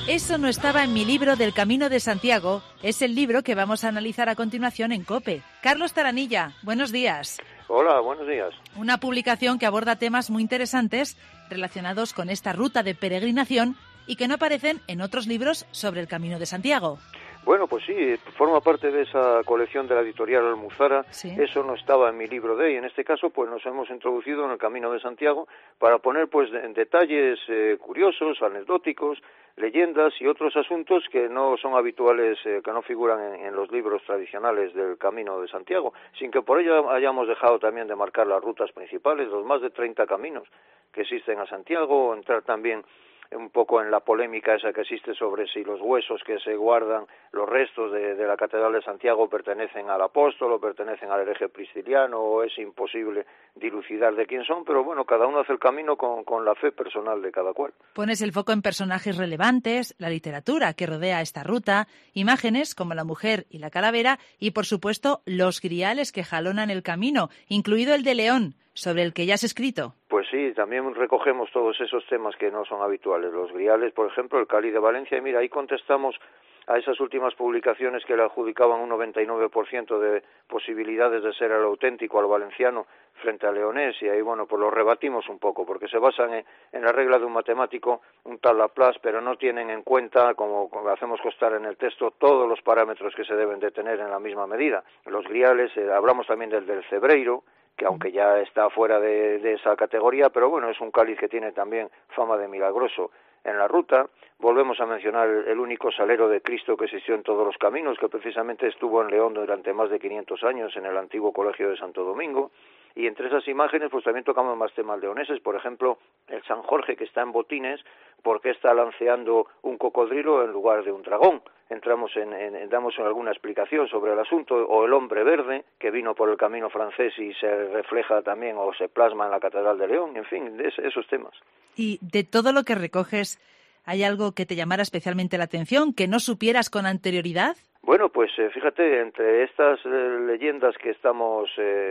Eso no estaba en mi libro del Camino de Santiago. Es el libro que vamos a analizar a continuación en COPE. Carlos Taranilla, buenos días. Hola, buenos días. Una publicación que aborda temas muy interesantes relacionados con esta ruta de peregrinación y que no aparecen en otros libros sobre el Camino de Santiago. Bueno, pues sí, forma parte de esa colección de la editorial Almuzara. Sí. Eso no estaba en mi libro de, y en este caso pues nos hemos introducido en el Camino de Santiago para poner pues en detalles curiosos, anecdóticos, leyendas y otros asuntos que no son habituales, que no figuran en los libros tradicionales del Camino de Santiago, sin que por ello hayamos dejado también de marcar las rutas principales, los más de 30 caminos que existen a Santiago, entrar también un poco en la polémica esa que existe sobre si los huesos que se guardan, los restos de la Catedral de Santiago pertenecen al apóstol o pertenecen al hereje prisciliano, o es imposible dilucidar de quién son, pero bueno, cada uno hace el camino con la fe personal de cada cual. Pones el foco en personajes relevantes, la literatura que rodea esta ruta, imágenes como la mujer y la calavera y, por supuesto, los griales que jalonan el camino, incluido el de León, sobre el que ya has escrito. Pues sí, también recogemos todos esos temas que no son habituales. Los griales, por ejemplo, el Cáliz de Valencia, y mira, ahí contestamos a esas últimas publicaciones que le adjudicaban un 99% de posibilidades de ser el auténtico, al valenciano, frente al leonés, y ahí, bueno, pues lo rebatimos un poco, porque se basan en la regla de un matemático, un tal Laplace, pero no tienen en cuenta, como hacemos constar en el texto, todos los parámetros que se deben de tener en la misma medida. Los griales, hablamos también del cebreiro, que aunque ya está fuera de esa categoría, pero bueno, es un cáliz que tiene también fama de milagroso. En la ruta volvemos a mencionar el único salero de Cristo que existió en todos los caminos, que precisamente estuvo en León durante más de 500 años en el antiguo colegio de Santo Domingo. Y entre esas imágenes pues también tocamos más temas leoneses, por ejemplo, el San Jorge que está en botines, porque está lanceando un cocodrilo en lugar de un dragón. Damos alguna explicación sobre el asunto, o el hombre verde que vino por el camino francés y se refleja también o se plasma en la Catedral de León, en fin, de esos temas. Y de todo lo que recoges, ¿hay algo que te llamara especialmente la atención, que no supieras con anterioridad? Bueno, pues fíjate, entre estas leyendas que estamos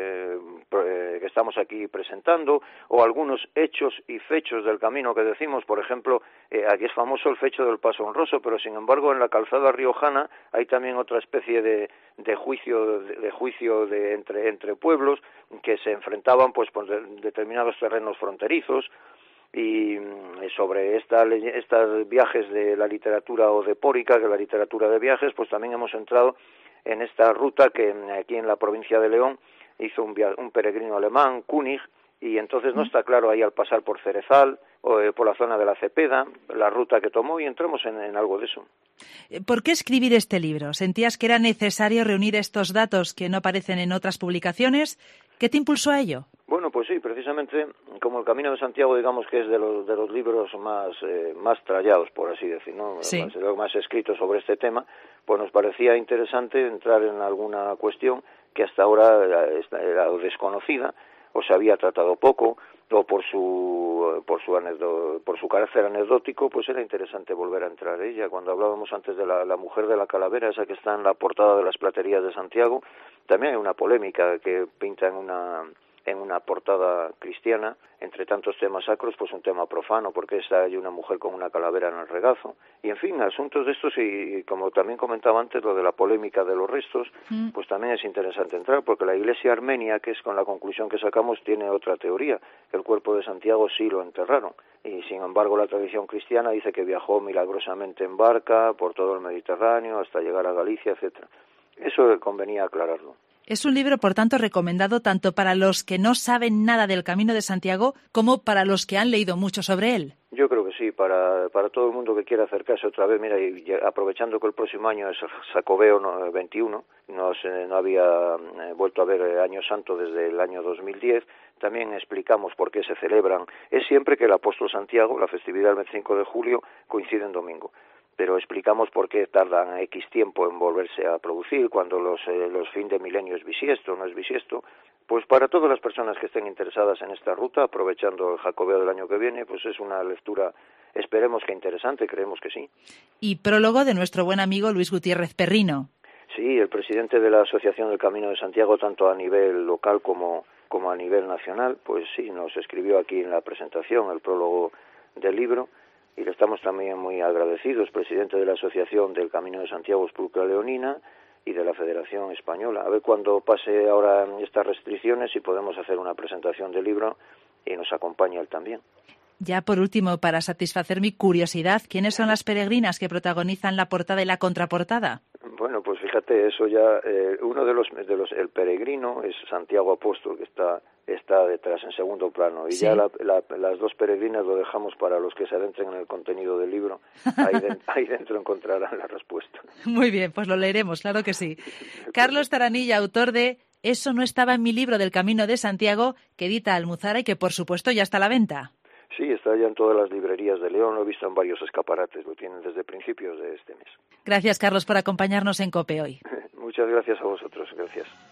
aquí presentando, o algunos hechos y fechos del camino que decimos, por ejemplo, aquí es famoso el fecho del Paso Honroso, pero sin embargo en la calzada riojana hay también otra especie de juicio entre pueblos que se enfrentaban pues por determinados terrenos fronterizos. Y sobre estos viajes de la literatura odepórica, que es la literatura de viajes, pues también hemos entrado en esta ruta que aquí en la provincia de León hizo un peregrino alemán, König, y entonces no está claro ahí al pasar por Cerezal o por la zona de la Cepeda, la ruta que tomó, y entramos en algo de eso. ¿Por qué escribir este libro? ¿Sentías que era necesario reunir estos datos que no aparecen en otras publicaciones? ¿Qué te impulsó a ello? Bueno, pues sí, precisamente como el Camino de Santiago, digamos que es de los libros más trallados, por así decir, ¿no? Sí. Más escritos sobre este tema, pues nos parecía interesante entrar en alguna cuestión que hasta ahora era desconocida o se había tratado poco, o por su carácter anecdótico, pues era interesante volver a entrar en ella. Cuando hablábamos antes de la mujer de la calavera, esa que está en la portada de las platerías de Santiago, también hay una polémica que pinta en una portada cristiana, entre tantos temas sacros, pues un tema profano, porque hay una mujer con una calavera en el regazo, y en fin, asuntos de estos, y como también comentaba antes, lo de la polémica de los restos, pues también es interesante entrar, porque la Iglesia armenia, que es con la conclusión que sacamos, tiene otra teoría, que el cuerpo de Santiago sí lo enterraron, y sin embargo la tradición cristiana dice que viajó milagrosamente en barca por todo el Mediterráneo hasta llegar a Galicia, etcétera. Eso convenía aclararlo. Es un libro, por tanto, recomendado tanto para los que no saben nada del Camino de Santiago como para los que han leído mucho sobre él. Yo creo que sí, para todo el mundo que quiera acercarse otra vez. Mira, y aprovechando que el próximo año es Jacobeo 21, no había vuelto a ver Año Santo desde el año 2010, también explicamos por qué se celebran. Es siempre que el apóstol Santiago, la festividad del 25 de julio, coincide en domingo. Pero explicamos por qué tardan X tiempo en volverse a producir, cuando los fin de milenio es bisiesto, no es bisiesto. Pues para todas las personas que estén interesadas en esta ruta, aprovechando el Jacobeo del año que viene, pues es una lectura, esperemos que interesante, creemos que sí. Y prólogo de nuestro buen amigo Luis Gutiérrez Perrino. Sí, el presidente de la Asociación del Camino de Santiago, tanto a nivel local como a nivel nacional, pues sí, nos escribió aquí en la presentación el prólogo del libro, y le estamos también muy agradecidos, presidente de la Asociación del Camino de Santiago Espluca Leonina y de la Federación Española. A ver cuando pase ahora estas restricciones si podemos hacer una presentación del libro y nos acompaña él también. Ya por último, para satisfacer mi curiosidad, ¿quiénes son las peregrinas que protagonizan la portada y la contraportada? Bueno, pues fíjate, eso ya, uno de los el peregrino es Santiago Apóstol, que está detrás en segundo plano, y sí. Ya las dos peregrinas lo dejamos para los que se adentren en el contenido del libro. Ahí dentro encontrarán la respuesta. Muy bien, pues lo leeremos, claro que sí. Carlos Taranilla, autor de Eso no estaba en mi libro del Camino de Santiago, que edita Almuzara y que por supuesto ya está a la venta. Sí, está ya en todas las librerías de León, lo he visto en varios escaparates, lo tienen desde principios de este mes. Gracias, Carlos, por acompañarnos en COPE hoy. Muchas gracias a vosotros, gracias.